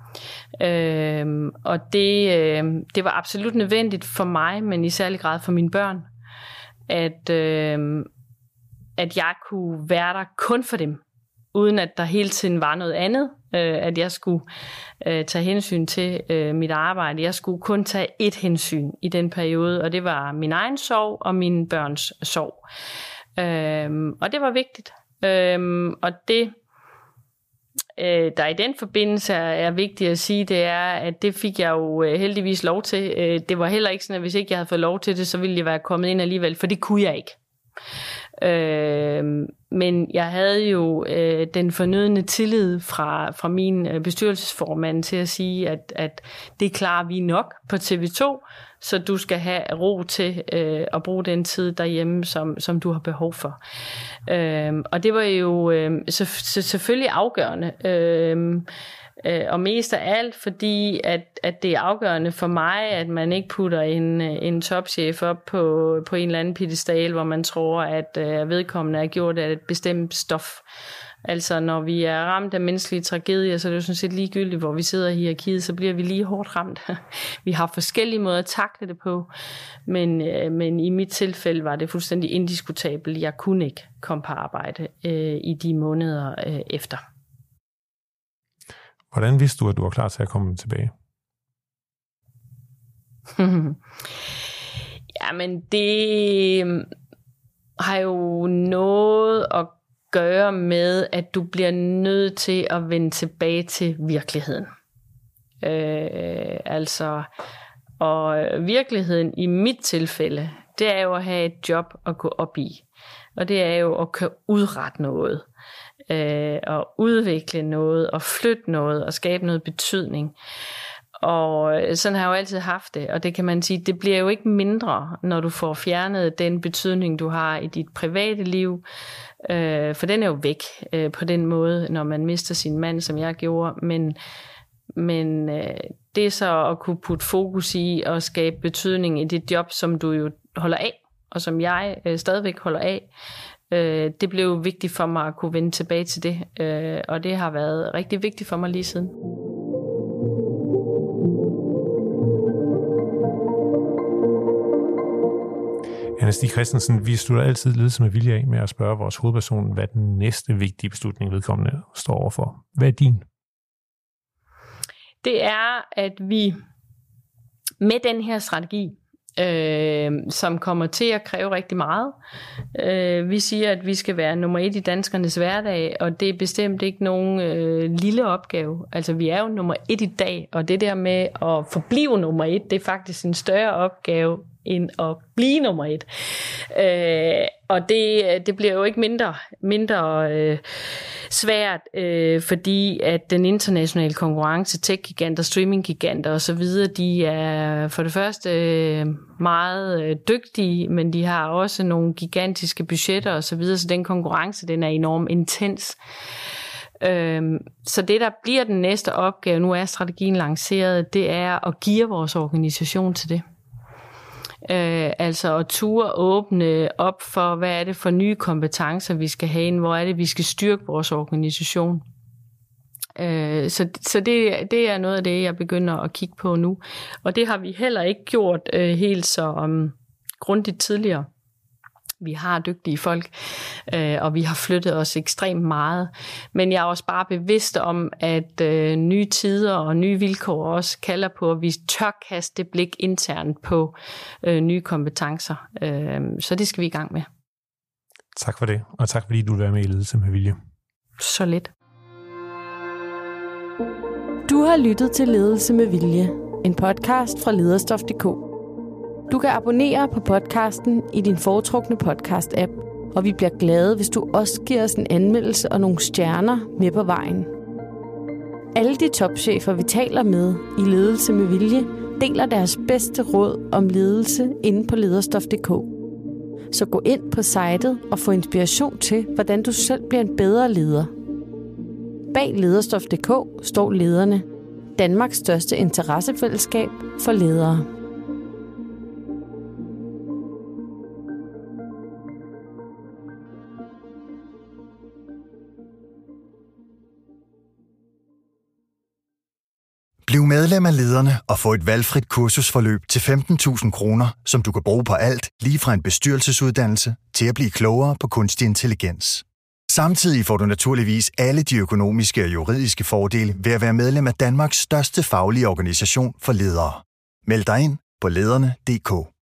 Øhm, og det, øh, det var absolut nødvendigt for mig, men i særlig grad for mine børn, at, øh, at jeg kunne være der kun for dem, uden at der hele tiden var noget andet, øh, at jeg skulle øh, tage hensyn til øh, mit arbejde. Jeg skulle kun tage ét hensyn i den periode, og det var min egen sorg og mine børns sorg. Øh, og det var vigtigt. Øh, og det, øh, der i den forbindelse er vigtigt at sige, det er, at det fik jeg jo heldigvis lov til. Øh, det var heller ikke sådan, at hvis ikke jeg havde fået lov til det, så ville jeg være kommet ind alligevel, for det kunne jeg ikke. Øh, men jeg havde jo øh, den fornødne tillid fra, fra min øh, bestyrelsesformand til at sige, at, at det klarer vi nok på T V to, så du skal have ro til øh, at bruge den tid derhjemme, som, som du har behov for. Øh, og det var jo øh, så, så selvfølgelig afgørende. Øh, Og mest af alt, fordi at, at det er afgørende for mig, at man ikke putter en, en topchef op på, på en eller anden piedestal, hvor man tror, at uh, vedkommende er gjort af et bestemt stof. Altså når vi er ramt af menneskelige tragedier, så er det jo sådan set ligegyldigt, hvor vi sidder i hierarkiet, så bliver vi lige hårdt ramt. Vi har forskellige måder at takle det på, men, uh, men i mit tilfælde var det fuldstændig indiskutabelt. Jeg kunne ikke komme på arbejde uh, i de måneder uh, efter. Hvordan vidste du, at du var klar til at komme tilbage? Jamen, det har jo noget at gøre med, at du bliver nødt til at vende tilbage til virkeligheden. Øh, altså, og virkeligheden i mit tilfælde, det er jo at have et job at gå op i. Og det er jo at kunne udrette noget. Øh, og udvikle noget, og flytte noget, og skabe noget betydning. Og sådan har jeg jo altid haft det, og det kan man sige, det bliver jo ikke mindre, når du får fjernet den betydning, du har i dit private liv, øh, for den er jo væk øh, på den måde, når man mister sin mand, som jeg gjorde, men, Men øh, det er så at kunne putte fokus i og skabe betydning i det job, som du jo holder af, og som jeg øh, stadigvæk holder af. Øh, det blev vigtigt for mig at kunne vende tilbage til det, øh, og det har været rigtig vigtigt for mig lige siden. Anna Stig Christensen, vi slutter altid ledelse med vilje af med at spørge vores hovedperson, hvad den næste vigtige beslutning vedkommende står overfor. Hvad er din? Det er, at vi med den her strategi, øh, som kommer til at kræve rigtig meget, øh, vi siger, at vi skal være nummer et i danskernes hverdag, og det er bestemt ikke nogen øh, lille opgave. Altså, vi er jo nummer et i dag, og det der med at forblive nummer et, det er faktisk en større opgave, end at blive nummer et. Øh, og det, det bliver jo ikke mindre, mindre øh, svært, øh, fordi at den internationale konkurrence, tech-giganter, streaming-giganter osv., de er for det første øh, meget øh, dygtige, men de har også nogle gigantiske budgetter osv., så, så den konkurrence, den er enormt intens. Øhm, så det, der bliver den næste opgave, nu er strategien lanceret, det er at geare vores organisation til det. Øh, altså at ture åbne op for, hvad er det for nye kompetencer, vi skal have ind, hvor er det, vi skal styrke vores organisation. Øh, så så det, det er noget af det, jeg begynder at kigge på nu. Og det har vi heller ikke gjort øh, helt så um, grundigt tidligere. Vi har dygtige folk, øh, og vi har flyttet os ekstremt meget. Men jeg er også bare bevidst om, at øh, nye tider og nye vilkår også kalder på, at vi tør kaste det blik internt på øh, nye kompetencer. Øh, så det skal vi i gang med. Tak for det, og tak fordi du vil være med i Ledelse med Vilje. Så lidt. Du har lyttet til Ledelse med Vilje, en podcast fra lederstof punktum d k. Du kan abonnere på podcasten i din foretrukne podcast-app, og vi bliver glade, hvis du også giver os en anmeldelse og nogle stjerner med på vejen. Alle de topchefer, vi taler med i Ledelse med Vilje, deler deres bedste råd om ledelse inde på lederstof punktum d k. Så gå ind på sitet og få inspiration til, hvordan du selv bliver en bedre leder. Bag lederstof punktum d k står lederne, Danmarks største interessefællesskab for ledere. Bliv medlem af Lederne og få et valgfrit kursusforløb til femten tusind kroner, som du kan bruge på alt, lige fra en bestyrelsesuddannelse til at blive klogere på kunstig intelligens. Samtidig får du naturligvis alle de økonomiske og juridiske fordele ved at være medlem af Danmarks største faglige organisation for ledere. Meld dig ind på lederne punktum d k.